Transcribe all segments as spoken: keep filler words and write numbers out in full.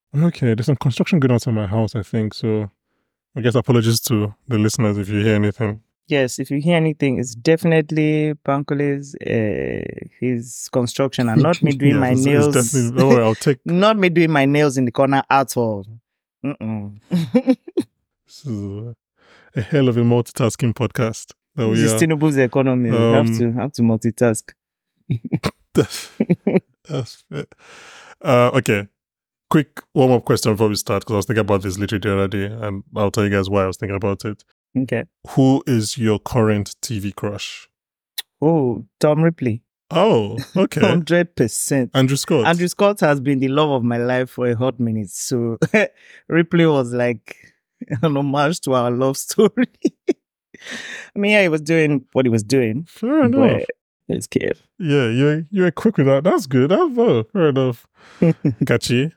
Okay, there's some construction going on at my house, I think. So I guess apologies to the listeners if you hear anything. Yes, if you hear anything, it's definitely Pankole's uh, his construction and not me doing Yes, my it's, it's nails. definitely. Don't worry, I'll take. Not me doing my nails in the corner at all. Mm-mm. This is a, a hell of a multitasking podcast that we This is are. Tinubu's economy. We have Um, to have to multitask. that's, that's it. Uh, okay. Quick warm up question before we start, because I was thinking about this literally the other day, and I'll tell you guys why I was thinking about it. Okay. Who is your current T V crush? Oh, Tom Ripley. Oh, okay. Hundred percent. Andrew Scott. Andrew Scott has been the love of my life for a hot minute. So Ripley was like an homage to our love story. I mean, yeah, he was doing what he was doing. Fair enough. It's cute. Yeah, you you were quick with that. That's good. That's oh, fair enough. Kachi.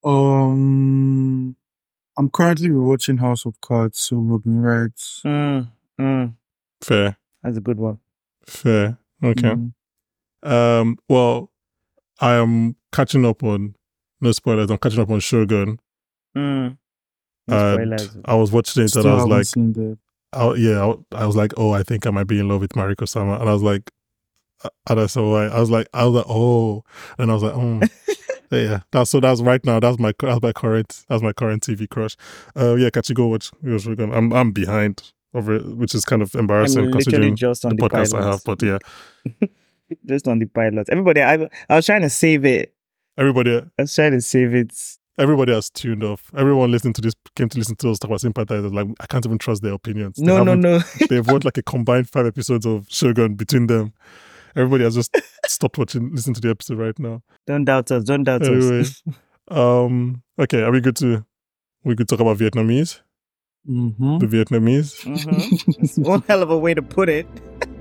Um, I'm currently watching House of Cards, so Robin Wright. Mm, mm. Fair. That's a good one. Fair. Okay. Mm. Um. Well, I am catching up on. No spoilers. I'm catching up on Shogun. Mm. No And spoilers. I was watching it, Still and I was haven't like, seen that. I, yeah, I, I was like, oh, I think I might be in love with Mariko Sama, and I was like, and I saw, I was like, I was like, oh, and I was like, oh, yeah, that's so that's right now. That's my that's my current that's my current T V crush. Uh, yeah, Kachi, go watch. I'm I'm behind of it, which is kind of embarrassing I'm considering literally just on the the, podcast pilot. I have. But yeah, just on the pilot. Everybody, I I was trying to save it. everybody, I was trying to save it. everybody has tuned off. Everyone listening to this came to listen to us talk about sympathizers. Like, I can't even trust their opinions. They No, no, haven't- no. They've watched like a combined five episodes of Shogun between them. Everybody has just stopped watching, listen to the episode right now. Don't doubt us. Don't doubt Anyway, us. um, okay, are we good to we could talk about Vietnamese? Mm-hmm. The Vietnamese. Mm-hmm. It's one hell of a way to put it.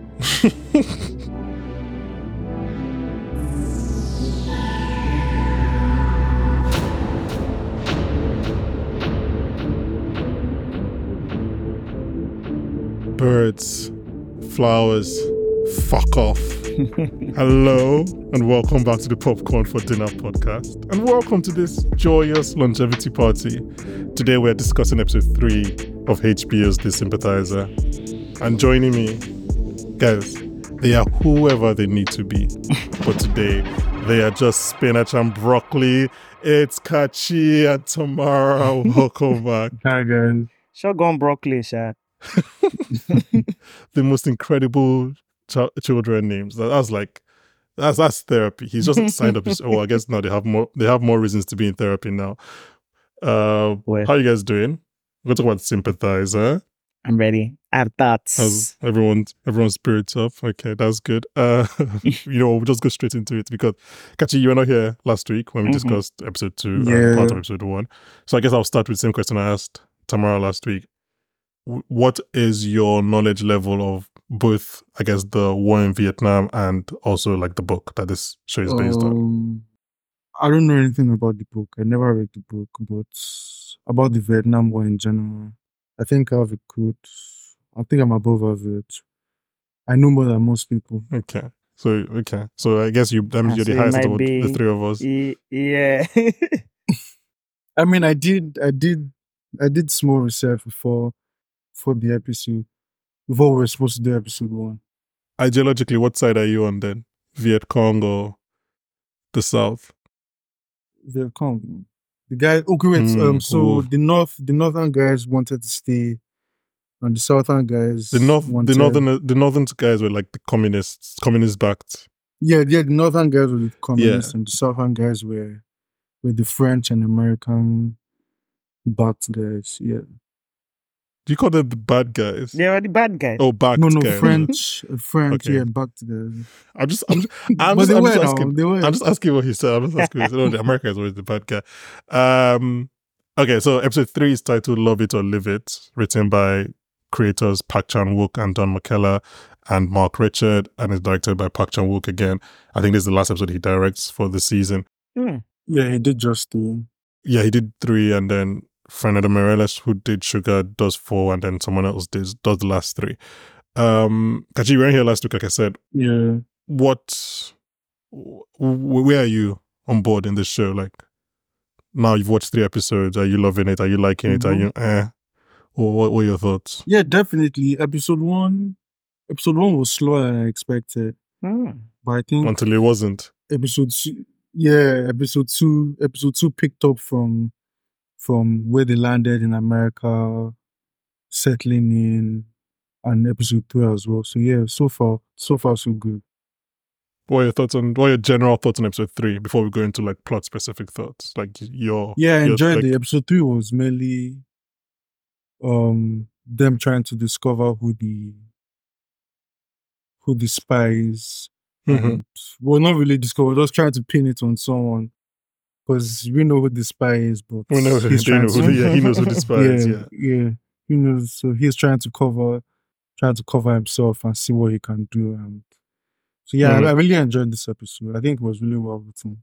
Birds, flowers, fuck off. Hello, and welcome back to the Popcorn for Dinner podcast. And welcome to this joyous longevity party. Today we're discussing episode three of H B O's The Sympathizer. And joining me, guys, they are whoever they need to be. But today, they are just spinach and broccoli. It's Kachi and Tamara. Welcome back. Hi, guys. Shotgun broccoli, Sha. The most incredible ch- children names. That, that's like that's that's therapy. He's just signed up his. Oh, I guess now they have more. They have more reasons to be in therapy now. Uh, Well. how you guys doing? We're gonna talk about Sympathizer. I'm ready. I have thoughts. How's everyone? Everyone's spirits up. Okay, that's good. Uh, you know, we'll just go straight into it because Kachi, you were not here last week when we Mhm. discussed episode two, Yeah. and part of episode one. So I guess I'll start with the same question I asked Tamara last week. W- What is your knowledge level of both, I guess, the war in Vietnam and also like the book that this show is based on? Um, I don't know anything about the book. I never read the book, but about the Vietnam War in general, I think I have a good. I think I'm above average. I know more than most people. Okay, so okay, so I guess you that means Ah, you're the so it highest of might the, the be- three of us. Y- Yeah. I mean, I did, I did, I did small research before, before the episode, before we were supposed to do episode one. Ideologically, what side are you on then? Viet Cong or the South? They'll come. The guy. Okay, wait. Mm, um, so ooh. the north, the northern guys wanted to stay, and the southern guys. The north, wanted, the northern, the northern guys were like the communists, communist backed. Yeah, yeah. The northern guys were the communists, and the southern guys were, were the French and American backed guys. Yeah. Do you call them the bad guys? They were the bad guys. Oh, backed No, no, guys. French, uh, French. Okay. Yeah, backed guys. I'm just, I'm just, I'm But just, they I'm were just now, asking. they were. I'm just asking what he said. I'm just asking. What he said. Oh, the America is always the bad guy. Um, okay, so episode three is titled "Love It or Live It," written by creators Park Chan Wook and Don McKellar and Mark Richard, and is directed by Park Chan Wook again. I think this is the last episode he directs for the season. Hmm. Yeah, he did just the. Yeah, he did three, and then Fernando Mireles, who did Sugar, does four, and then someone else does does the last three. Um, Kachi, you were here last week, like I said. Yeah. What, w- where are you on board in this show? Like, now you've watched three episodes. Are you loving it? Are you liking it? Are Mhm. you eh? What, what were your thoughts? Yeah, definitely. Episode one, episode one was slower than I expected, Hmm. but I think Until it wasn't. episode two, yeah, episode two, episode two picked up from from where they landed in America, settling in, and episode three as well. So yeah, so far, so far so good. What are your thoughts on? What are your general thoughts on episode three before we go into like plot specific thoughts? Like your Yeah, I your, enjoyed like, it. Episode three was mainly um them trying to discover who the who the spy is. Mhm. And well, not really discover, just trying to pin it on someone. Because we know who the spy is, but We know he's they know trying who, to, yeah, he knows who the spy yeah, is. Yeah. yeah, he knows. So he's trying to cover, trying to cover himself and see what he can do. And so yeah, Mhm. I, I really enjoyed this episode. I think it was really well written.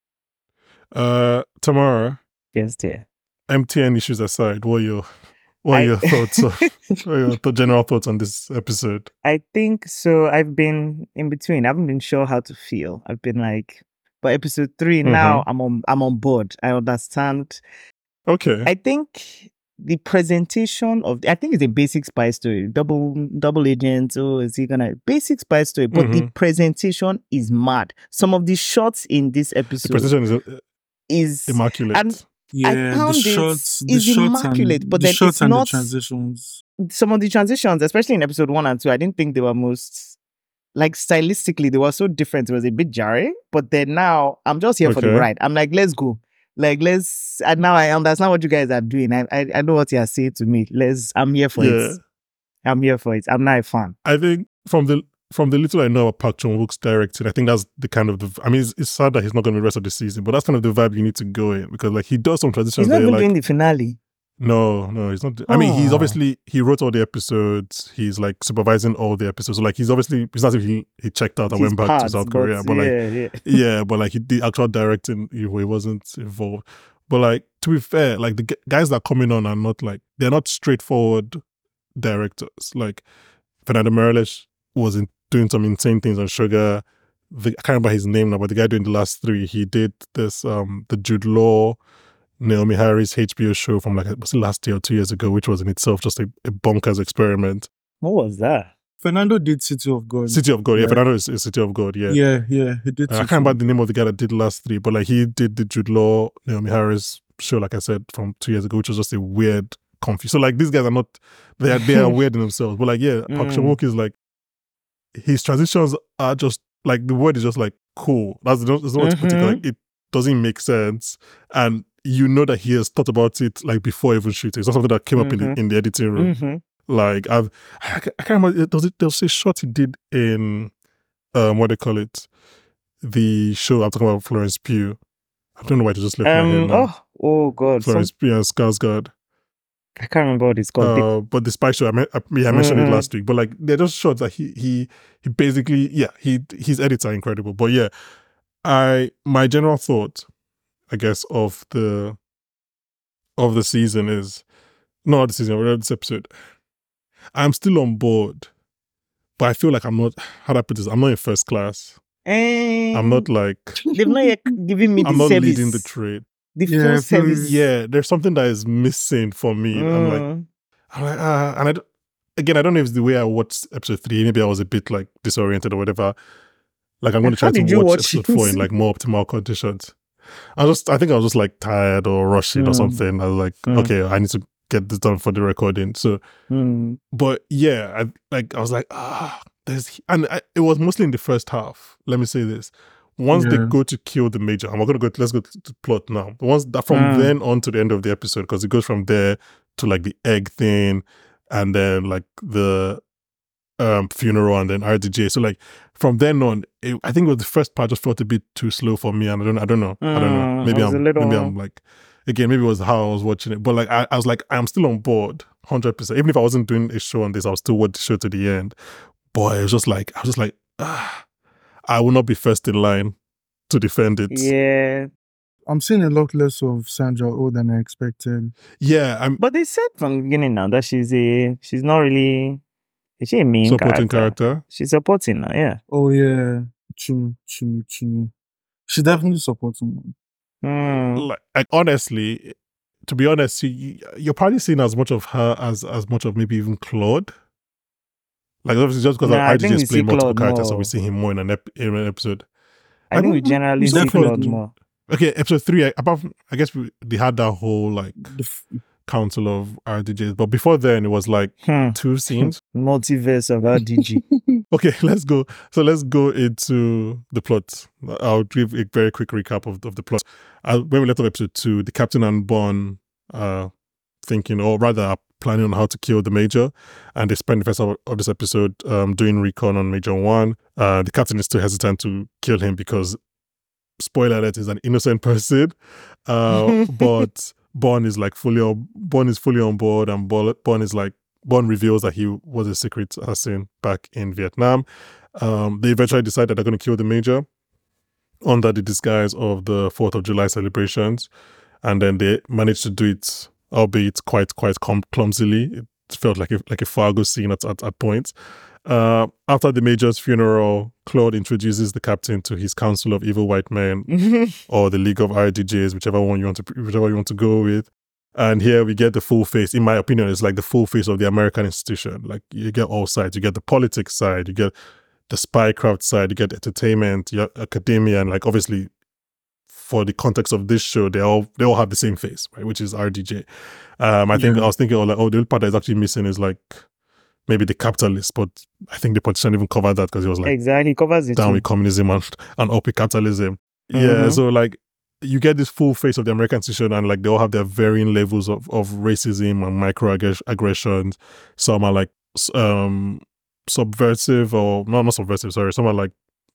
Uh, Tamara, Yes, dear. M T N issues aside, what are your what are I- your thoughts? Of, what are your th- general thoughts on this episode? I think so. I've been in between. I haven't been sure how to feel. I've been like, but episode three now, I'm on. I'm on board. I understand. Okay. I think the presentation of. I think it's a basic spy story. Double double agent. Oh, is he gonna basic spy story? But the Mhm. presentation is mad. Some of the shots in this The episode presentation is uh, is immaculate. and Yeah, found the it shots, the is shots immaculate, and but the then shots it's and not- the transitions. some of the transitions, especially in episode one and two, I didn't think they were most like stylistically they were so different. It was a bit jarring. But then now I'm just here for the Okay. ride. I'm like, let's go. Like let's and now I understand what you guys are doing. I I, I know what you are saying to me. Let's I'm here for Yeah. it. I'm here for it. I'm not a fan. I think from the from the little I know about Park Chan Wook's directing, I think that's the kind of the. I mean, it's, it's sad that he's not going to the rest of the season, but that's kind of the vibe you need to go in because like he does some transitions. He's not that you're even like, doing the finale. No, no, he's not. I mean, he's Oh. obviously he wrote all the episodes. He's like supervising all the episodes. So like he's obviously it's not as if he he checked out and His went back parts, to South but Korea, but like yeah, yeah. yeah, but like he did actual directing. He, he wasn't involved. But like to be fair, like the g- guys that are coming on are not like they're not straightforward directors. Like Fernando Morales was in, doing some insane things on Sugar. The, I can't remember his name now, but the guy doing the last three, he did this um the Jude Law, Naomi Harris H B O show from like was it last year or two years ago, which was in itself just a, a bonkers experiment. What was that? Fernando did City of God. City of God, yeah, Yeah. Fernando is, is City of God, yeah. yeah, yeah, he did. Uh, I City can't of remember the name of the guy that did the last three, but like he did the Jude Law, Naomi Harris show, like I said, from two years ago, which was just a weird, confused. So like these guys are not, they are, they are weird in themselves. But like, yeah, Park Chan Mm. Wook is like, his transitions are just like, the word is just like cool. That's the, that's the way to put it. Mhm. Like it doesn't make sense. And you know that he has thought about it like before even shooting. It's not something that came up in the, Mhm. in the editing room. Mhm. Like I've, I, ca- I can't remember. Does it? There's a shot he did in, um, what do they call it? The show I'm talking about, Florence Pugh. I don't know why to just left my head Um. now. Oh. Oh God. Some, Florence Pugh and Skarsgård. I can't remember what it's called. They- Uh, but the spy show, I, me- I, yeah, I mentioned Mhm. it last week. But like, they're just shots that he he he basically, yeah, he his edits are incredible. But yeah, I my general thought, I guess, of the of the season is not the season, but this episode. I'm still on board, but I feel like I'm not. How do I put this? I'm not in first class. I'm not like They've not yet given me the I'm not service. leading the trade. the Yeah, full I feel- service. Yeah, there's something that is missing for me. I'm like, Mm. I'm like, ah, and I don't, again, I don't know if it's the way I watched episode three. Maybe I was a bit like disoriented or whatever. Like I'm going to How try did to you watch, watch episode it? four in like more optimal conditions. I just, I think I was just like tired or rushing or Mm. something. I was like, Mm. okay, I need to get this done for the recording. So, Mm. but yeah, I like, I was like, ah, there's, and I, it was mostly in the first half. Let me say this. Once they Yeah. go to kill the major, and we're gonna go. Let's go to the plot now. Once that from Mm. then on to the end of the episode, because it goes from there to like the egg thing, and then like the um funeral, and then R D J. So like from then on, it, I think it was the first part just felt a bit too slow for me, and I don't, I don't know, I don't know. Mm, Maybe it was I'm, a little- maybe I'm like, again, maybe it was how I was watching it, but like I, I was like, I'm still on board, hundred percent. Even if I wasn't doing a show on this, I would still watch the show to the end. Boy, it was just like I was just like, ah, I will not be first in line to defend it. Yeah. I'm seeing a lot less of Sandra Oh than I expected. Yeah, I'm But they said from the beginning now that she's a she's not really is she a main supporting character? character. She's supporting now, yeah. Oh yeah, true, true, true. She definitely supporting them. Mm. Like, like honestly, to be honest, you, you're probably seeing as much of her as as much of maybe even Claude. Like obviously just because Nah, I I D think J we is playing see multiple Claude characters, so more. we see him more in an, ep- in an episode. I think we don't- generally saw see Claude Definitely. more. Okay, episode three. I- Apart from, I guess we, they had that whole like The f- council of R D Js, but before then it was like Hmm. two scenes. Multiverse of R D G. Okay, let's go. So let's go into the plot. I'll give a very quick recap of, of the plot. Uh, when we left off episode two, the captain and Bon are thinking, or rather are planning on how to kill the Major, and they spend the first of, of this episode um, doing recon on Major One. Uh, the captain is still hesitant to kill him because, spoiler alert, is an innocent person. Uh, but Bon is like fully on, Bon is fully on board, and Bon, Bon is like, Bon reveals that he was a secret assassin back in Vietnam. Um, they eventually decide that they're going to kill the Major under the disguise of the fourth of July celebrations. And then they managed to do it, albeit quite, quite com- clumsily. It felt like a, like a Fargo scene at, at, at points. Uh, after the Major's funeral, Claude introduces the captain to his council of evil white men, or the League of R D Js, whichever one you want to, whichever you want to go with. And here we get the full face. In my opinion, it's like the full face of the American institution. Like you get all sides. You get the politics side, you get the spycraft side, you get entertainment, you get academia, and like obviously, for the context of this show, they all they all have the same face, right? Which is R D J. Um, I think Yeah. I was thinking, oh, like, oh, the only part that is actually missing is like maybe the capitalist, but I think the politician even covered that because he was like Exactly, covers it. down too. with communism and, and up with capitalism. Yeah, Mhm. so like you get this full face of the American institution, and like they all have their varying levels of, of racism and microaggressions. Some are like s- um subversive, or no, not subversive. Sorry, some are like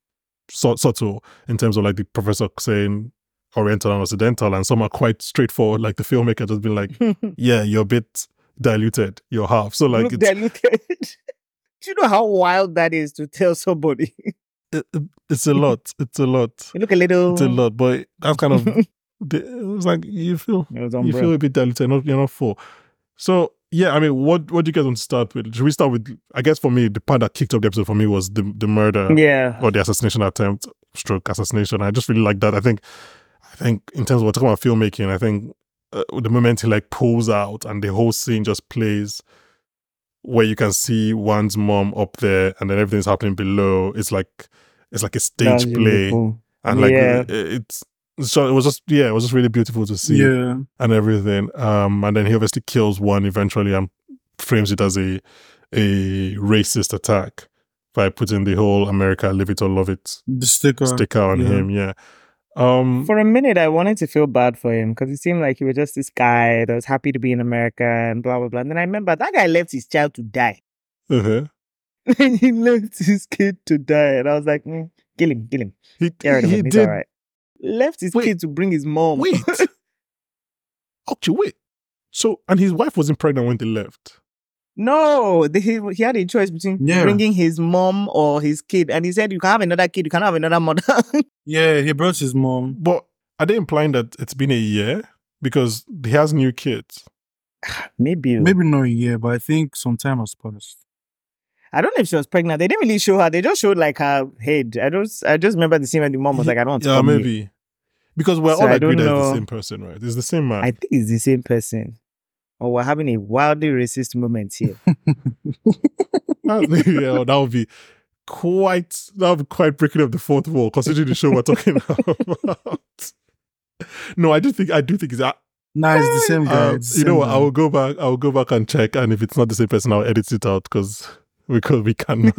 so, subtle in terms of like the professor saying Oriental and Occidental, and some are quite straightforward. Like the filmmaker just been like, yeah, you're a bit diluted, you're half. So like Look it's, diluted. Do you know how wild that is to tell somebody? it, it- it's a lot. It's a lot. You look a little. It's a lot, but that's kind of the- it's like you feel It was you umbrella. feel a bit diluted. Not you're not full. So yeah, I mean, what what do you guys want to start with? Should we start with? I guess for me, the part that kicked off the episode for me was the the murder Yeah. or the assassination attempt, stroke assassination. I just really like that. I think I think in terms of we're talking about filmmaking, I think uh, the moment he like pulls out and the whole scene just plays, where you can see one's mom up there and then everything's happening below. It's like it's like a That stage was play. really cool. And like Yeah. it- it's so it was just yeah, it was just really beautiful to see yeah. and everything. Um, and then he obviously kills one eventually and frames it as a a racist attack by putting the whole America live it or love it The sticker. sticker on yeah. him. Yeah. Um. For a minute, I wanted to feel bad for him because it seemed like he was just this guy that was happy to be in America and blah, blah, blah. And then I remember that guy left his child to die. uh-huh. And he left his kid to die. And I was like, mm, kill him, kill him. He Get rid of he him. He's did. all right. Left his Wait. kid to bring his mom. Wait. Okay. Wait. So and his wife wasn't pregnant when they left. No, they, he, he had a choice between Yeah. bringing his mom or his kid. And he said, you can have another kid, you can have another mother. Yeah, he brought his mom. But are they implying that it's been a year because he has new kids? Maybe. Maybe not a year, but I think some time has passed. I don't know if she was pregnant. They didn't really show her. They just showed like her head. I just, I just remember the scene when the mom was like, I don't want to Yeah, come here. maybe. Because we're So all I agreed don't that it's the know. same person, right? It's the same man. I think it's the same person. Or we're having a wildly racist moment here. That- yeah, that would be quite that would be quite breaking up the fourth wall, considering the show we're talking about. No, I do think I do think it's uh, Nah, it's the same guy. uh, it's the you know same what? guy. I will go back. I will go back and check, and if it's not the same person, I'll edit it out because because we cannot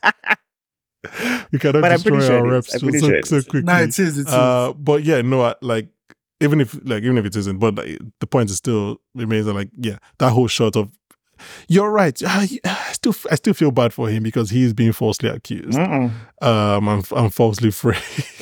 we cannot But I'm destroy pretty sure our it is. reps I'm so, pretty so, sure it so is. quickly. Nah, it is. It is. Uh, but yeah, no, I- like even if like even if it isn't, but like, the point is still remains that like yeah, that whole shot of you're right. I, I still I still feel bad for him because he's being falsely accused, Mm-mm. um, and, and falsely framed.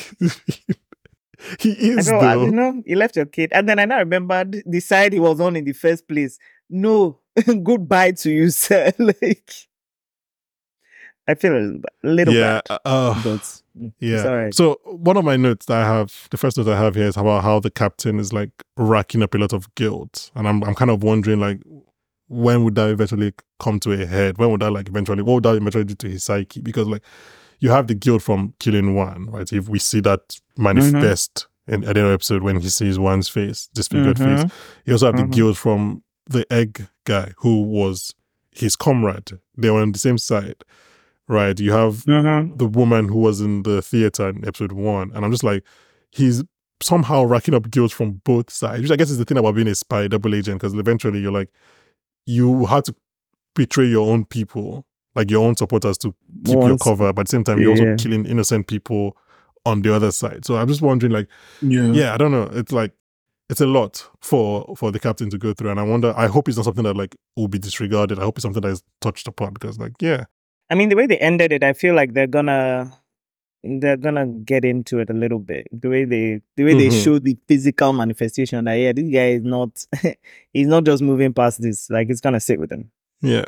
He I is know, I, though. you know, he left your kid. And then I now remembered the side he was on in the first place. No, goodbye to you, sir. Like, I feel a little Yeah, bad. uh, But it's yeah. all right. So one of my notes that I have, the first note I have here is about how the captain is like racking up a lot of guilt, and I'm I'm kind of wondering like when would that eventually come to a head? When would that like eventually? What would that eventually do to his psyche? Because like you have the guilt from killing one, right? If we see that manifest in at the end of the episode when he sees Wan's face, disfigured Mhm. face. You also have the Mhm. guilt from the egg guy who was his comrade. They were on the same side, right? You have Mhm. the woman who was in the theater in episode one, and I'm just like, he's somehow racking up guilt from both sides, which I guess is the thing about being a spy, double agent, because eventually you're like, you had to betray your own people, like your own supporters, to keep your Once- cover, but at the same time you're also Yeah. killing innocent people on the other side. So I'm just wondering, like, Yeah. yeah, I don't know. It's like it's a lot for for the captain to go through, and I wonder. I hope it's not something that like will be disregarded. I hope it's something that is touched upon because, like, yeah, I mean, the way they ended it, I feel like they're gonna they're gonna get into it a little bit. The way they the way they Mhm. show the physical manifestation that yeah, this guy is not he's not just moving past this. Like it's gonna sit with him. yeah,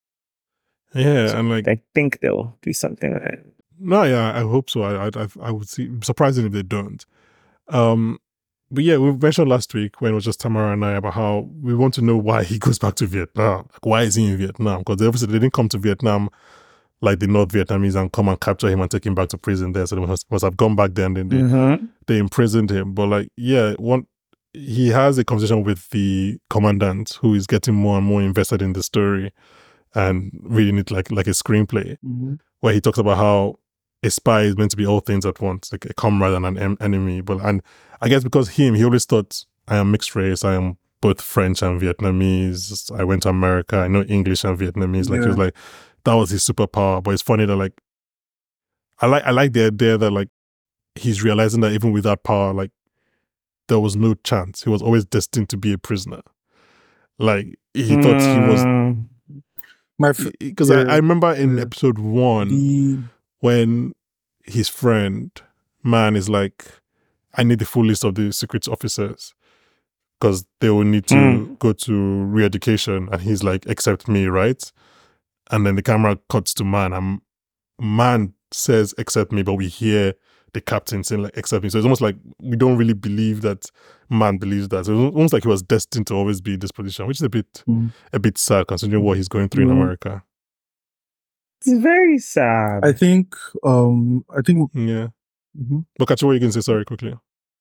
yeah, and like, I think they'll do something like that. no, yeah, I hope so. I, I, I- I would see. Surprising if they don't. Um, but yeah, we mentioned last week when it was just Tamara and I about how we want to know why he goes back to Vietnam. Like, why is he in Vietnam? Because they obviously they didn't come to Vietnam like the North Vietnamese and come and capture him and take him back to prison there. So they must, must have gone back there and then they, Mhm. they imprisoned him. But like, yeah, one he has a conversation with the commandant who is getting more and more invested in the story and reading it like like a screenplay, Mhm. where he talks about how a spy is meant to be all things at once, like a comrade and an em- enemy. But and I guess because him, he always thought, I am mixed race, I am both French and Vietnamese. I went to America, I know English and Vietnamese. Like he was Yeah. like, that was his superpower. But it's funny that like I like I like the idea that like he's realizing that even with that power, like there was no chance. He was always destined to be a prisoner. Like he thought he was Mm. My f- because yeah, I, I remember in yeah. episode one the when his friend man is like, I need the full list of the secret officers because they will need to Mm. go to re-education, and he's like, accept me, right? And then the camera cuts to man, and man says accept me, but we hear the captain saying like accept me. So it's almost like we don't really believe that man believes that. So it's almost like he was destined to always be in this position, which is a bit Mm. a bit sad considering what he's going through in Mm. America. It's very sad. I think um I think Yeah. mhm. But Kachi, what you can say, sorry, quickly.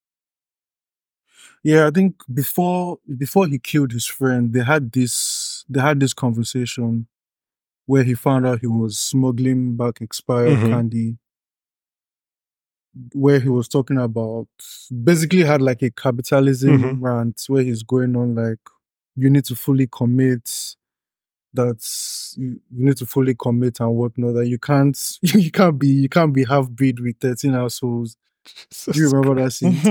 yeah, I think before before he killed his friend, they had this they had this conversation where he found out he was smuggling back expired Mhm. candy, where he was talking about basically had like a capitalism Mhm. rant where he's going on like you need to fully commit, that's you, you need to fully commit and whatnot, that you can't you can't be you can't be half breed with thirteen households. Do you remember that scene?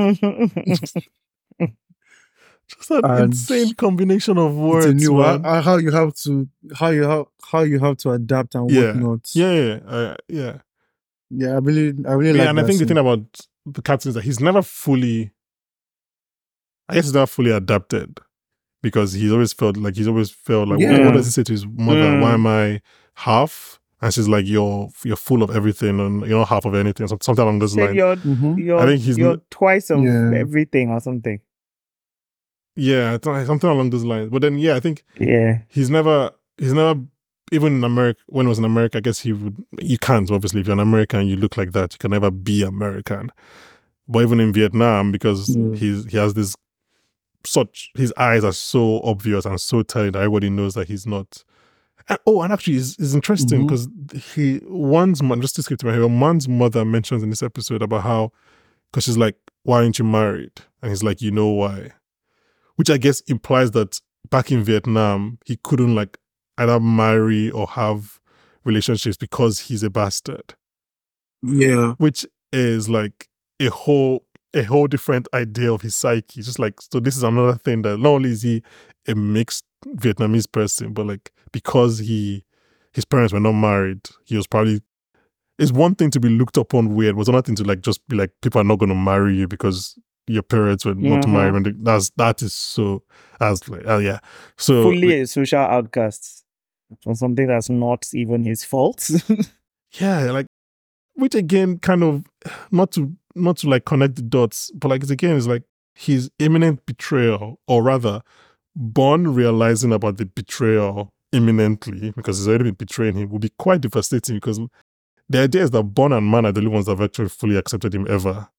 Just an And insane combination of words, It's a new man. how, how you have to how you have how you have to adapt and Yeah. whatnot. Yeah, yeah, uh, yeah. Yeah, I really I really yeah, like and that I think the scene. thing about the captain is that he's never fully, I guess he's never fully adapted because he's always felt like he's always felt like, what, Yeah. what does he say to his mother? Why Mm. am I half? And she's like, you're you're full of everything and you're not half of anything. Some- Something along those Said lines. you're Mhm. you're, I think he's you're n- twice of Yeah. everything or something. Yeah, it's like something along those lines. But then, yeah, I think Yeah. he's never, he's never, even in America, when he was in America, I guess he would, you can't, obviously, if you're an American, you look like that, you can never be American. But even in Vietnam, because Yeah. he's, he has this such, his eyes are so obvious and so tight that everybody knows that he's not. And, oh, and actually, it's, it's interesting Mhm. because he, one's mom, just to skip to my head, one's mother mentions in this episode about how, because she's like, why aren't you married? And he's like, you know why? Which I guess implies that back in Vietnam, he couldn't like either marry or have relationships because he's a bastard, Yeah. which is like a whole a whole different idea of his psyche. Just like, so this is another thing that not only is he a mixed Vietnamese person, but like because he his parents were not married, he was probably, it's one thing to be looked upon weird, but it's another thing to like just be like, people are not going to marry you because your parents were not Mhm. married. When they, that's that is so, that's like, oh yeah. So Fully a social outcast for something that's not even his fault. yeah, like, which again, kind of not to not to like connect the dots, but like it's again, it's like his imminent betrayal, or rather, Bond realizing about the betrayal imminently because he's already been betraying him, would be quite devastating because the idea is that Bond and Man are the only ones that have actually fully accepted him ever.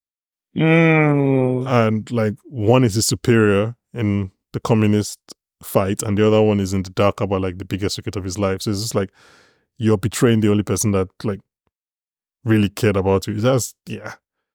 Mm. and like one is his superior in the communist fight, and the other one is in the dark about like the biggest secret of his life. So it's just like you're betraying the only person that like really cared about you. That's yeah.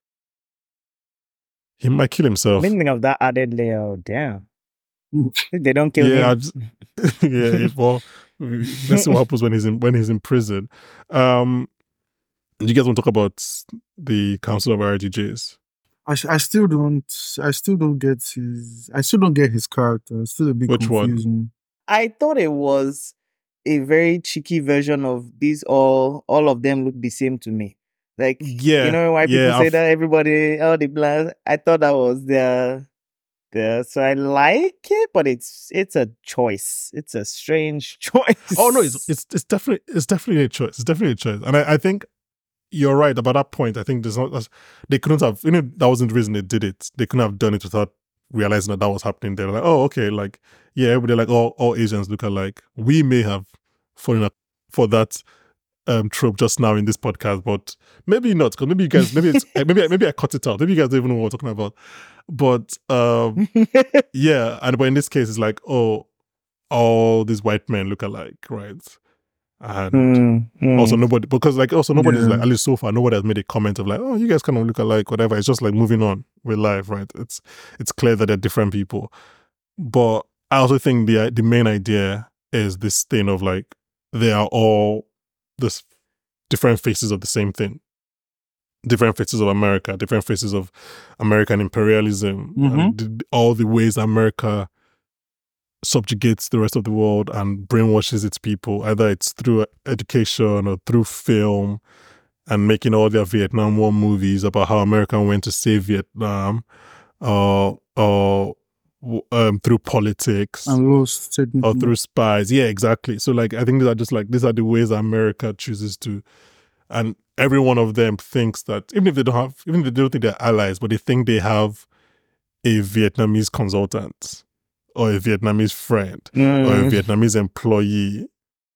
He might kill himself. Thinking of that added layer. Oh, damn. If they don't kill Yeah, I him. just- yeah. Well, let's see what happens when he's in when he's in prison. Um, do you guys want to talk about the Council of R D Js? I, sh- I still don't. I still don't get his. I still don't get his character. It's still a bit Which one? confusing. I thought it was a very cheeky version of these all all of them look the same to me. Like Yeah, you know why people yeah, say I've- that everybody all the blacks. I thought that was their their so I like it, but it's it's a choice. It's a strange choice. Oh no, it's it's it's definitely it's definitely a choice. It's definitely a choice, and I, I think you're right about that point. I think there's not that's- they couldn't have you know that wasn't the reason they did it. They couldn't have done it without realizing that that was happening. They're like, oh okay, like yeah, everybody like all all Asians look alike. We may have fallen up for that um trope just now in this podcast, but maybe not because maybe you guys maybe it's maybe maybe I cut it out. Maybe you guys don't even know what we're talking about. But um yeah, and but in this case, it's like oh, all these white men look alike, right? And Mm, mm. also nobody because like also nobody's Yeah. like at least so far nobody has made a comment of like oh you guys kind of look alike whatever. It's just like moving on with life, right? It's it's clear that they're different people, but I also think the the main idea is this thing of like they are all this different faces of the same thing, different faces of America, different faces of American imperialism, Mhm. and the- all the ways America subjugates the rest of the world and brainwashes its people, either it's through education or through film, and making all their Vietnam War movies about how America went to save Vietnam, or or um, through politics And lost or technically. through spies. Yeah, exactly. So like I think these are just like these are the ways America chooses to, and every one of them thinks that even if they don't have, even if they don't think they're allies, but they think they have a Vietnamese consultant or a Vietnamese friend or a Mm. Vietnamese employee,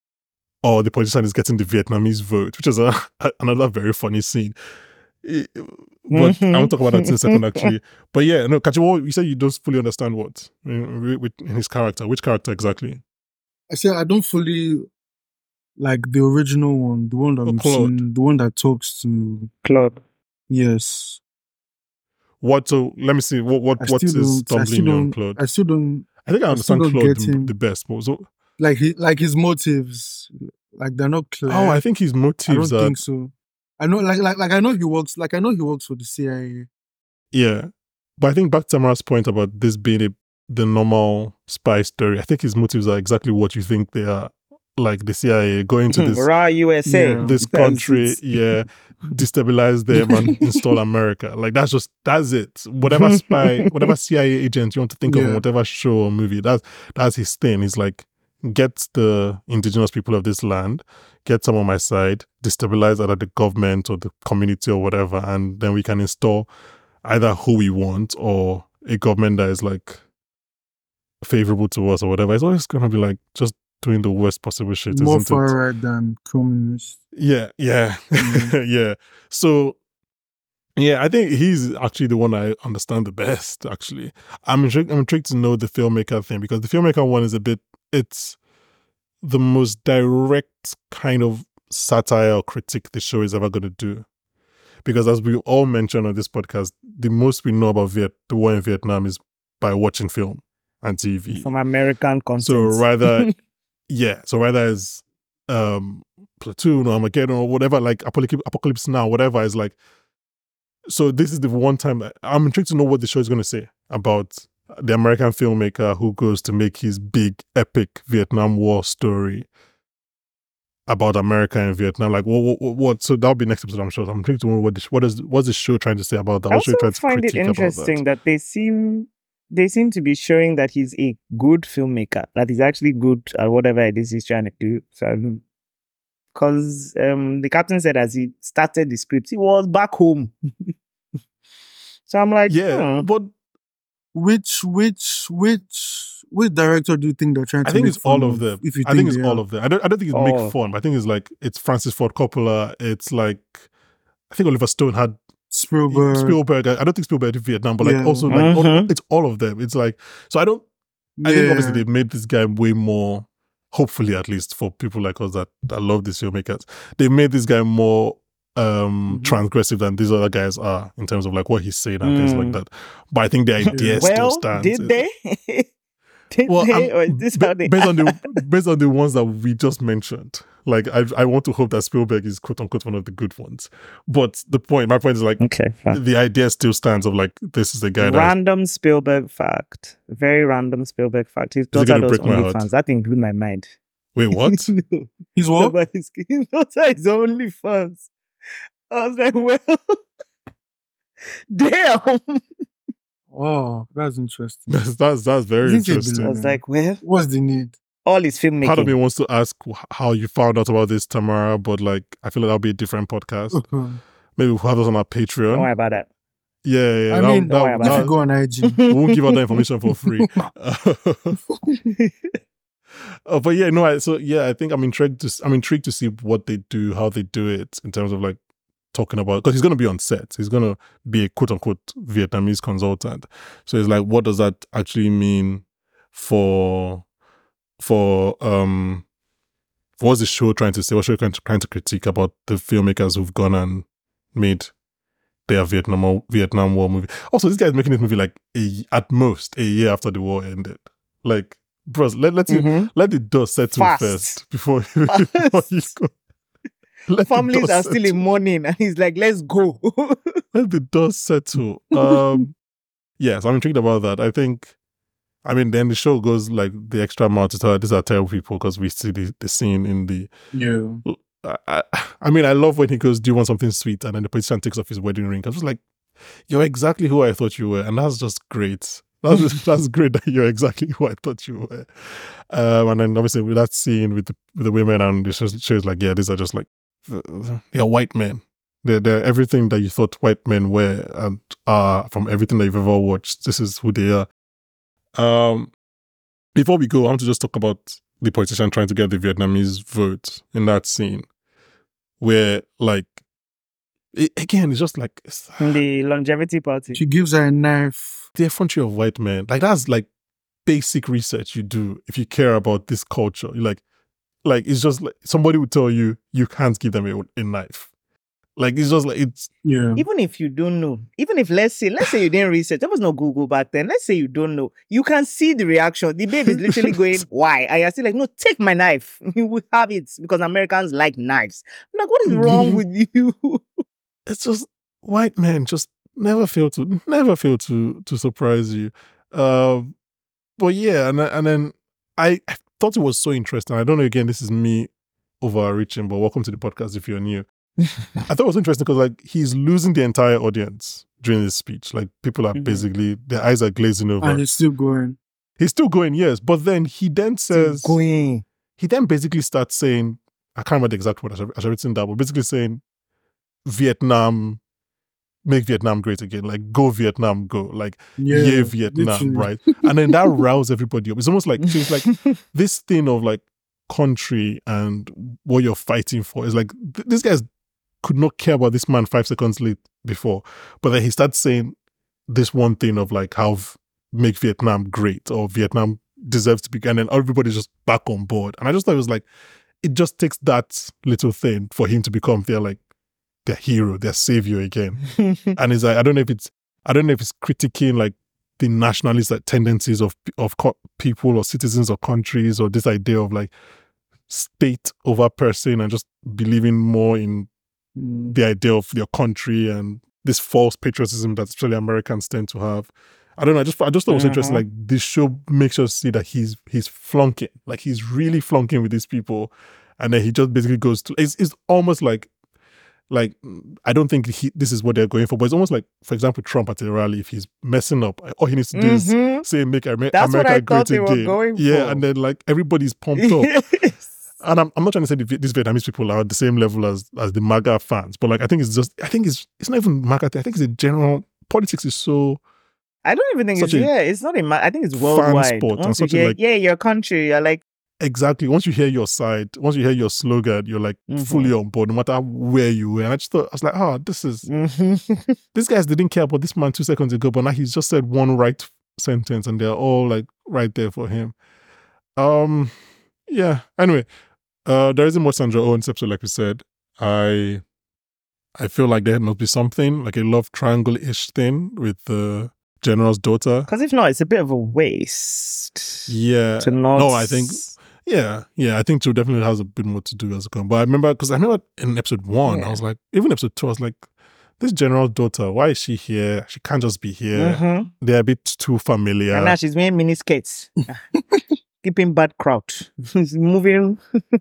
or the politician is getting the Vietnamese vote, which is a, another very funny scene. Eh, But I won't talk about that in a second, actually. But yeah, no, Kachi, what you said you don't fully understand what in, with- in his character. Which character exactly? I said I don't fully like the original one, the one that Oh, we've Claude. seen, the one that talks to. Club. Yes, What? So let me see. What? What? I What still is don't. I still stumbling you on don't. Claude? I still don't I think I I still understand don't Claude get the, him. the best. But so, like he like his motives. Like they're not clear. oh, I think his I motives don't are think so. I know, like, like, like I know he works. Like I know he works for the C I A. yeah. But I think back to Tamara's point about this being a, the normal spy story, I think his motives are exactly what you think they are. Like the C I A going to this Raw U S A. Yeah. this That's country, it. yeah, destabilize them and install America. Like that's just that's it. Whatever spy, whatever C I A agent you want to think of in Yeah. whatever show or movie, that's that's his thing. He's like, get the indigenous people of this land, get some on my side, destabilize either the government or the community or whatever, and then we can install either who we want or a government that is like favorable to us or whatever. It's always gonna be like just doing the worst possible shit, More isn't it? far right than communist. Yeah, yeah, yeah. So, yeah, I think he's actually the one I understand the best. Actually, I'm intrigued, I'm intrigued to know the filmmaker thing because the filmmaker one is a bit. It's the most direct kind of satire or critique the show is ever going to do. Because as we all mentioned on this podcast, the most we know about Viet, the war in Vietnam is by watching film and T V. From American content. So rather, yeah. So rather as um, Platoon or Armageddon or whatever, like Apocalypse, Apocalypse Now, whatever is like. So this is the one time that I'm intrigued to know what the show is going to say about the American filmmaker who goes to make his big epic Vietnam War story about America and Vietnam. Like what? What? what so that'll be next episode, I'm sure. I'm intrigued to know what the, what is what's the show trying to say about that? I What's the show also trying to find it critique about interesting that? that they seem they seem to be showing that he's a good filmmaker, that he's actually good at whatever it is he's trying to do. So, because um, the captain said as he started the script, he was back home. So I'm like, Yeah, hmm. but Which, which, which, which director do you think they're trying to I think make it's all fun of them. If you I think it's they all are? of them. I don't. I don't think it's Oh. make fun. But I think it's like it's Francis Ford Coppola. It's like I think Oliver Stone had Spielberg. Spielberg. I I don't think Spielberg did Vietnam, but like Yeah. also like all, Mhm. it's all of them. It's like so I don't. I think obviously Yeah. they've made this guy way more. Hopefully, at least for people like us that, that love these filmmakers, they made this guy more um Mhm. transgressive than these other guys are in terms of like what he's saying and things like Mm. that. But I think the idea still Well, stands. did they? Did Well, they? I'm- Or is this ba- how they based on the based on the ones that we just mentioned, like I I want to hope that Spielberg is quote unquote one of the good ones. But the point, my point is like Okay, fine. the idea still stands of like this is the guy that Random Spielberg fact. Very random Spielberg fact. His it daughter gonna does break my heart? OnlyFans. That thing blew my mind. wait what? No, He's what? nobody's- his daughter is OnlyFans. I was like, well, damn. Oh, that's interesting. that's, that's that's very Isn't it interesting. I was like, well, What's the need? all is filmmaking. Part of me wants to ask wh- how you found out about this, Tamara, but like I feel like that'll be a different podcast. Maybe we'll have us on our Patreon. Don't worry about that. Yeah, yeah. yeah. I that- mean, that- don't worry If about you that- go on I G, we won't give out that information for free. Uh, but yeah, no. I, so yeah, I think I'm intrigued to. s- I'm intrigued to see what they do, how they do it in terms of like talking about because he's going to be on set. He's going to be a quote unquote Vietnamese consultant. So it's like, what does that actually mean for for um for what's the show trying to say? What's the show trying to, trying to critique about the filmmakers who've gone and made their Vietnam Vietnam War movie? Also, this guy's making this movie like a, at most a year after the war ended. Like, bros, let let it, Mhm. let the dust settle Fast. first before, before you go. Let the Families dust are still settle. in mourning, and he's like, let's go. Let the dust settle. Um, yes, I'm intrigued about that. I think, I mean, then the show goes like the extra mile to tell these are terrible people because we see the, the scene in the. yeah. I, I, I mean, I love when he goes, "Do you want something sweet?" and then the politician takes off his wedding ring. I was like, "You're exactly who I thought you were," and that's just great. That's that's great that you're exactly who I thought you were. Um, and then obviously with that scene with the, with the women, and the show, shows like, yeah, these are just like they're white men. They're, they're everything that you thought white men were and are from everything that you've ever watched. This is who they are. Um, before we go, I want to just talk about the politician trying to get the Vietnamese vote in that scene, where like it, again, it's just like it's, In the longevity party. She gives her a knife. the effrontery of white men. Like that's like basic research you do if you care about this culture. You like, like it's just like somebody would tell you you can't give them a, a knife. Like it's just like it's Yeah. Even if you don't know, even if let's say, let's say you didn't research, there was no Google back then. Let's say you don't know, you can see the reaction. The baby is literally going, "Why?" And you're still like, "No, take my knife. You will have it because Americans like knives." I'm like, what is wrong with you? it's just white men just never fail to never fail to to surprise you. Um, but yeah, and and then I, I thought it was so interesting. I don't know. Again, this is me overreaching, but welcome to the podcast if you're new. I thought it was interesting because like he's losing the entire audience during his speech. Like people are Mhm. basically their eyes are glazing over. And it's still going. He's still going, yes, but then he then says Going. he then basically starts saying, I can't remember the exact word, I should I should have written that, but basically saying Vietnam, make Vietnam great again. Like go Vietnam, go. Like Yeah. yeah, Vietnam, literally. right? And then that roused everybody up. It's almost like so it's like this thing of like country and what you're fighting for is like th- this guy's could not care about this man five seconds late before, but then he starts saying this one thing of like how v- make Vietnam great or Vietnam deserves to be, and then everybody's just back on board. And I just thought it was like it just takes that little thing for him to become their like their hero, their savior again. And it's like I don't know if it's I don't know if it's critiquing like the nationalist like, tendencies of of co- people or citizens or countries or this idea of like state over person and just believing more in Mm. the idea of your country and this false patriotism that especially Americans tend to have. I don't know. I just I just thought it was interesting. Mhm. Like this show makes us see that he's he's flunking, like he's really flunking with these people, and then he just basically goes to. It's it's almost like like I don't think he this is what they're going for, but it's almost like, for example, Trump at a rally. If he's messing up, all he needs to do is Mhm. say "Make Amer- That's what America I great thought they were again." going yeah, for. and then like everybody's pumped up. Yes. And I'm, I'm not trying to say the, these Vietnamese people are at the same level as as the MAGA fans, but like I think it's just I think it's it's not even MAGA thing. I think it's a general politics is so I don't even think Such it's a yeah. It's not in my. I think it's fan worldwide. sport and Once you such a, hear, like- yeah, your country, you're like, exactly. Once you hear your side, once you hear your slogan, you're like Mhm. fully on board, no matter where you were. And I just thought, I was like, oh, this is, Mhm. these guys didn't care about this man two seconds ago, but now he's just said one right sentence and they're all like right there for him. Um, yeah. Anyway, uh, there isn't much Sandra Owens episode, like we said. I, I feel like there must be something like a love triangle-ish thing with the general's daughter. Because if not, it's a bit of a waste. Yeah. To not. No, I think. Yeah, yeah, I think Joe definitely has a bit more to do as a come. But I remember, because I remember in episode one, Yeah. I was like, even episode two, I was like, this general's daughter, why is she here? She can't just be here. Mhm. They're a bit too familiar. And now she's wearing mini skirts. Keeping bad crowd. She's moving.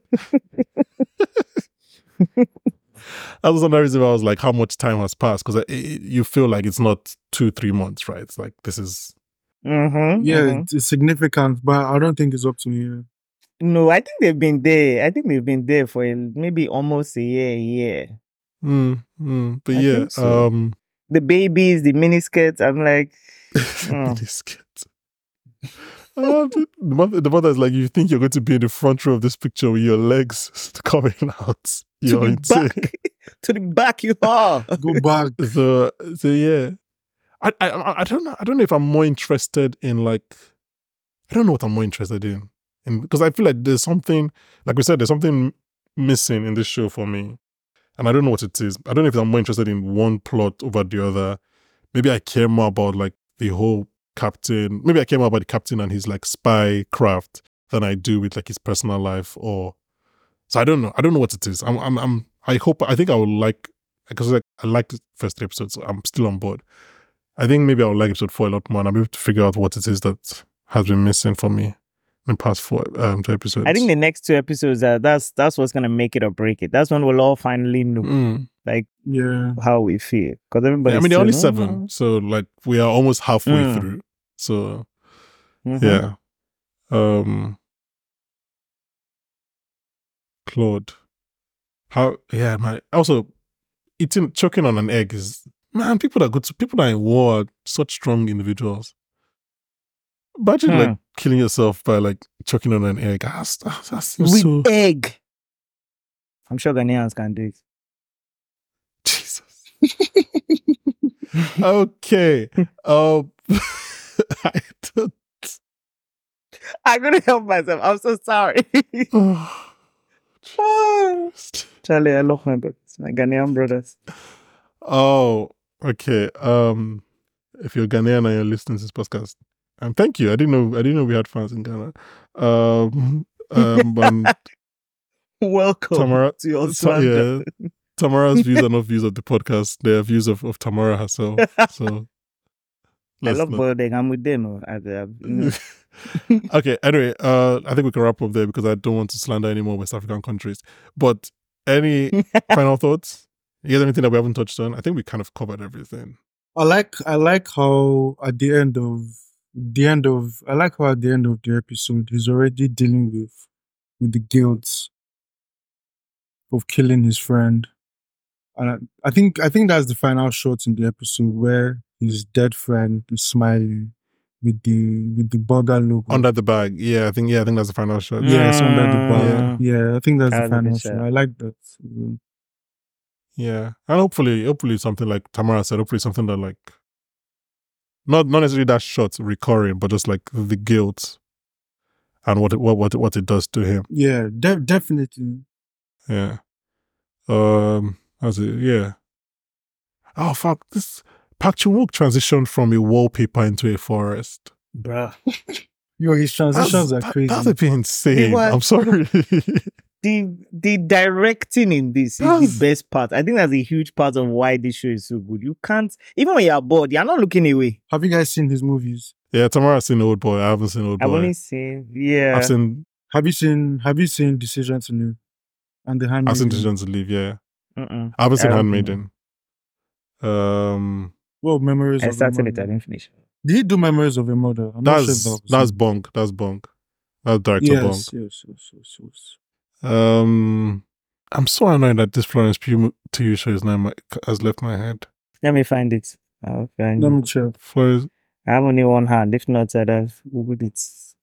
That was another reason why I was like, how much time has passed? Because you feel like it's not two, three months, right? It's like, this is... Mm-hmm, Yeah, mm-hmm. it's, it's significant, but I don't think it's up to me. No, I think they've been there. I think they've been there for a, maybe almost a year, a year. Mm, mm, but I yeah, think so. um... The babies, the miniskirts, I'm like... mm. miniskirt. Uh, the, mother, the mother is like, you think you're going to be in the front row of this picture with your legs coming out. To You're the insane. back. To the back you are. Go back. So, so yeah. I, I I don't know. I don't know if I'm more interested in like, I don't know what I'm more interested in. in because I feel like there's something, like we said, there's something missing in this show for me. And I don't know what it is. I don't know if I'm more interested in one plot over the other. Maybe I care more about like the whole captain. Maybe I care more about the captain and his like spy craft than I do with like his personal life. Or so I don't know. I don't know what it is. I'm. I'm. I'm I hope. I think I would like because like I like the first three episodes. So I'm still on board. I think maybe I would like episode four a lot more, and I'll be able to figure out what it is that has been missing for me in the past four um, two episodes. I think the next two episodes, uh, that's that's what's going to make it or break it. That's when we'll all finally know Mm. like Yeah. how we feel. Because everybody. I mean, they're only seven, so like we are almost halfway Mm. through. So Mhm. yeah, um, Claude, how? Yeah, man. Also, eating, choking on an egg is man. People that go to people that are in war are such strong individuals. Imagine like Hmm. killing yourself by like choking on an egg. That's, that's, that seems With so egg. I'm sure Ghanaians can do it. Jesus. Okay. Um, I don't. I couldn't help myself. I'm so sorry. Oh, Charlie, I love my brothers, my Ghanaian brothers. oh, okay. Um, if you're Ghanaian and you're listening to this podcast, um, thank you. I didn't know. I didn't know we had fans in Ghana. Um, um, and Welcome Tamara, to your Ta- slander. yeah, Tamara's views are not views of the podcast. They are views of, of Tamara herself. So I let's love not- boiled egg. I'm with them. oh. I, I, you know. Okay, anyway, uh, I think we can wrap up there because I don't want to slander any more West African countries. But any final thoughts? You guys, anything that we haven't touched on? I think we kind of covered everything. I like I like how at the end of the end of I like how at the end of the episode he's already dealing with with the guilt of killing his friend. And I, I think I think that's the final shot in the episode where his dead friend is smiling with the with the burger logo. Under the bag. Yeah, I think yeah, I think that's the final shot. Yes, under the bar. Mm. Yeah, I think that's That the was a final good shot. shot. I like that. Mm. Yeah. And hopefully, hopefully something like Tamara said, hopefully something that like not not necessarily that shot recurring, but just like the guilt and what it what what, what it does to him. Yeah, de- definitely. Yeah. Um how's it? Yeah. Oh fuck. This Park Chan-wook transitioned from a wallpaper into a forest. Bruh. Yo, his transitions That's, are crazy. That's a bit insane. was- I'm sorry. The the directing in this is That's- the best part. I think that's a huge part of why this show is so good. You can't, even when you're bored, you're not looking away. Have you guys seen his movies? Yeah, Tamara's seen Old Boy. I haven't seen Old Boy. I've only seen, yeah. I've seen Have you seen Have you seen Decision to Live and the I've Handmaiden? seen Decision to Leave, yeah. Mm-mm. I haven't seen I don't Handmaiden. Um Well, Memories I of a started it, I Murder. didn't finish. Did he do Memories of a Murder? I'm not sure if that's that was that's him. Bonk. That's Bonk. That's director yes, Bonk. yes, yes, yes, yes. Um, I'm so annoyed that this Florence Pugh T V show is now my, has left my head. Let me find it. I'll find Let it. me check. Florence, I have only one hand. If not, I'd have Googled it.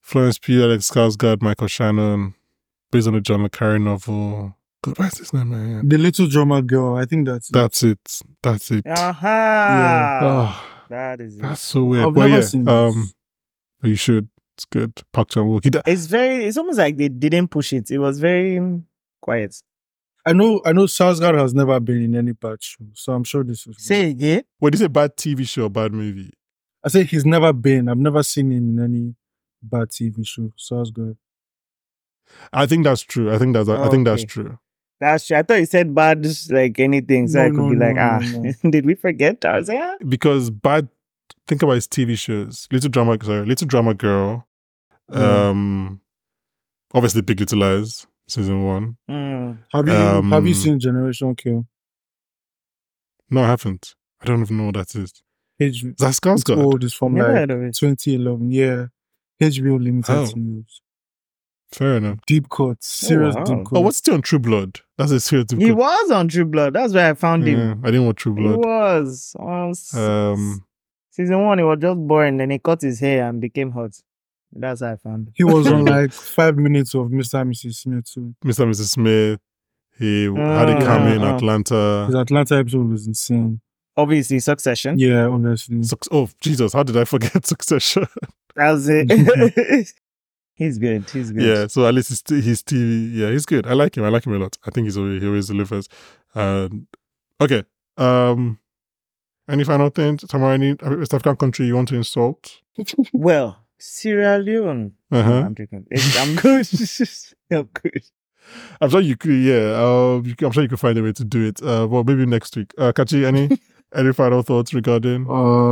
Florence Pugh, Alex Skarsgård, Michael Shannon, based on a John le Carré novel. God, what's his name, man? The Little Drummer Girl. I think that's That's it. That's it. Aha! Oh, That is it. that's so weird. I've But never yeah, seen um, this. you should. It's good. Park Chan-wook. He da- It's very. It's almost like they didn't push it. It was very um, quiet. I know. I know. Sarsgaard has never been in any bad show, so I'm sure this is. Say again. Wait, is it a bad T V show or bad movie? I say he's never been. I've never seen him in any bad T V show. Sarsgaard. I think that's true. I think that's. I Oh, think that's okay. true. That's true. I thought you said bad, just like anything, so No, I could no, be like, no, ah, no, did we forget? I was like, ah. Because bad. Think about his T V shows. Little Drama. Sorry, Little Drama Girl. Yeah. Um, obviously Big Little Lies season one. Mm. Have you Um, Have you seen Generation Kill? No, I haven't. I don't even know what that is. H- That's it's Skarsgård. old. It's from Never like heard of it. twenty eleven. Yeah, H B O Limited Oh. Series. Fair enough. Deep cuts. Serious wow. deep cuts. Oh, what's still on True Blood? That's a serious. He was on True Blood. That's where I found Yeah, him. I didn't watch True He Blood. was. on s- Um, season one, he was just boring. Then he cut his hair and became hot. That's how I found him. He was on like five minutes of Mister and Missus Smith too. Mister and Missus Smith. He had a Mm, cameo in mm, mm. Atlanta. His Atlanta episode was insane. Obviously, Succession. Yeah, honestly. Suc- oh Jesus! How did I forget Succession? That was it. He's good. He's good. Yeah, so at least his, t- his T V, yeah, he's good. I like him. I like him a lot. I think he's always, he always delivers. Um, okay. Um, any final things? Tamara, any West African country you want to insult? Well, Sierra Leone. Uh-huh. I'm joking. It's- I'm good. I'm good. I'm sure you could, yeah. Um, you, can- I'm sure you could find a way to do it. Uh, well, maybe next week. Uh, Kachi, any any final thoughts regarding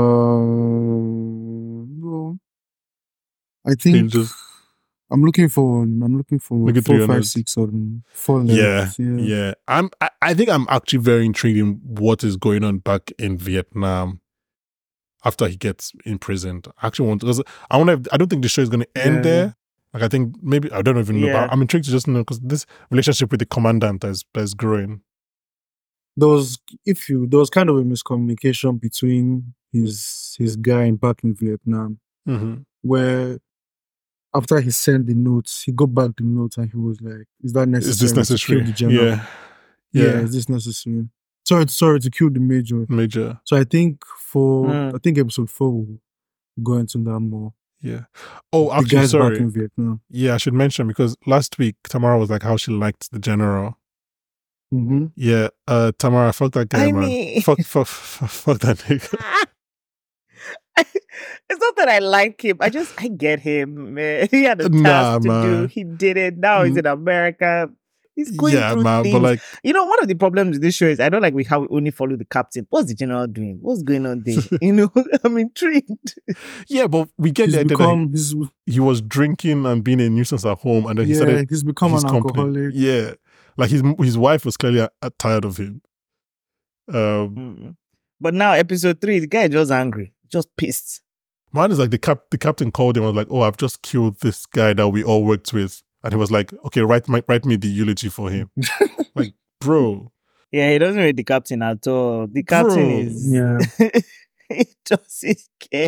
Uh, well, I think changes? I'm looking for. I'm looking for Look at four, three hundred. five, six, or four Yeah, levels. Yeah. yeah. I'm. I, I think I'm actually very intrigued in what is going on back in Vietnam after he gets imprisoned. I actually want because I want to. I don't think the show is going to end Yeah. there. Like I think maybe I don't even know. Yeah. But I'm intrigued to just know because this relationship with the commandant is is growing. There was, if you, there was kind of a miscommunication between his his guy back in Vietnam, Mm-hmm. where after he sent the notes, he got back the notes and he was like, "Is that necessary? Is this to necessary? kill the general? Yeah, yeah. yeah. Is this necessary? Sorry, sorry to kill the major." Major. So I think for Mm. I think episode four will go into that more. Yeah. Oh, The actually, guys back sorry. in Vietnam. Yeah, I should mention because last week Tamara was like how she liked the general. Mm-hmm. Yeah, uh, Tamara, fuck that guy, I man. mean- Fuck, fuck, fuck, fuck that nigga. It's not that I like him. I just I get him, man. He had a task Nah, to man. do. He did it. Now he's in America. He's going Yeah, through man. things. But like, You know, one of the problems with this show is I don't like we how we only follow the captain. What's the general doing? What's going on there? You know, I'm intrigued. yeah, but we get He's the idea become he's, that he, he was drinking and being a nuisance at home, and then he yeah, started he's become his an company. alcoholic. Yeah, like his his wife was clearly uh, tired of him. Um, Mm. But now, episode three, the guy is just angry, just pissed. mine is like the cap the captain called him and was like, "Oh, I've just killed this guy that we all worked with," and he was like, "Okay, write my, write me the eulogy for him." Like, bro, Yeah, he doesn't rate the captain at all. The captain Bro. is Yeah. he doesn't care.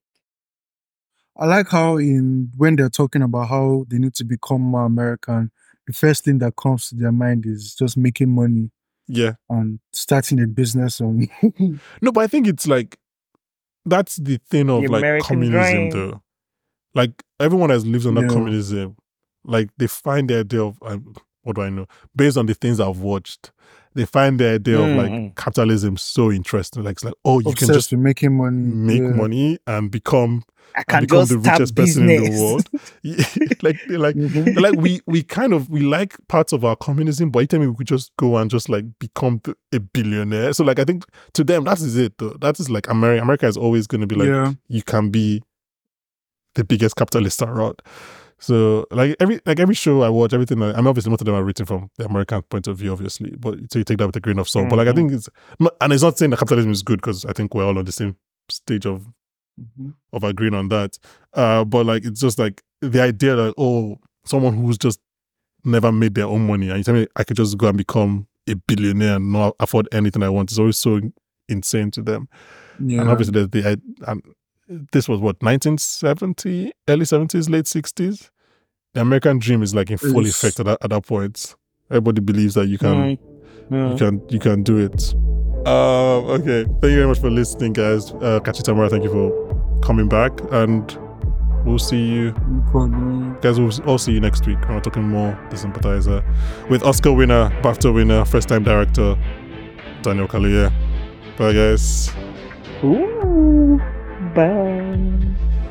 I like how in when they're talking about how they need to become more American, the first thing that comes to their mind is just making money yeah. and starting a business. On No, but I think it's like that's the thing of The like American communism, dream. though. Like everyone that lives under Yeah. communism, like they find the idea of um, what do I know? Based on the things I've watched, they find the idea of like Mm. capitalism so interesting. Like it's like, oh, you can obsessed just with making money. make yeah. money and become I and can become just the start richest person in the business. world. Yeah, like they're like Mhm. they're like we we kind of we like parts of our communism, but you tell me we could just go and just like become th- a billionaire. So like I think to them that is it though. That is like America. America is always going to be like yeah. you can be the biggest capitalist around. So like every like every show I watch, everything I, I'm obviously most of them are written from the American point of view, obviously. But so you take that with a grain of salt. But like I think it's not, and it's not saying that capitalism is good because I think we're all on the same stage of Mhm. of agreeing on that. Uh, but like it's just like the idea that oh, someone who's just never made their own money and you tell me I could just go and become a billionaire and not afford anything I want is always so insane to them. Yeah. And obviously there's the I- and this was what, nineteen seventy, early seventies, late sixties. The American dream is like in full Yes. effect at that, at that point. Everybody believes that you can, Mm, yeah. you can, you can do it. Um, okay, thank you very much for listening, guys. Uh, Kachi Tamara, thank you for coming back, and we'll see you. No problem. Guys, we'll all see you next week. We're talking more The Sympathizer with Oscar winner, BAFTA winner, first time director Daniel Kaluuya. Bye, guys. Ooh, bye.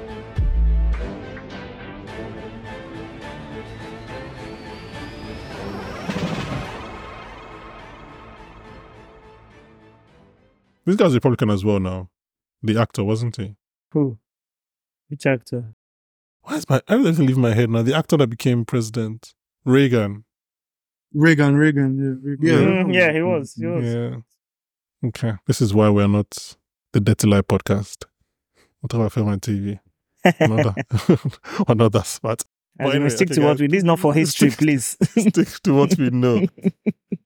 This guy's Republican as well now. The actor, wasn't he? Who? Which actor? Why is my everything leaving my head now? The actor that became president, Reagan. Reagan, Reagan, yeah, Reagan. Yeah. Mm, yeah, he was. He was. Yeah. Okay. This is why we're not the Dirty Lie podcast. What about film and T V? Not that, we're not that smart. As in, we anyway, stick okay, to what guys. we. This is not for history, Stick- please. Stick to what we know.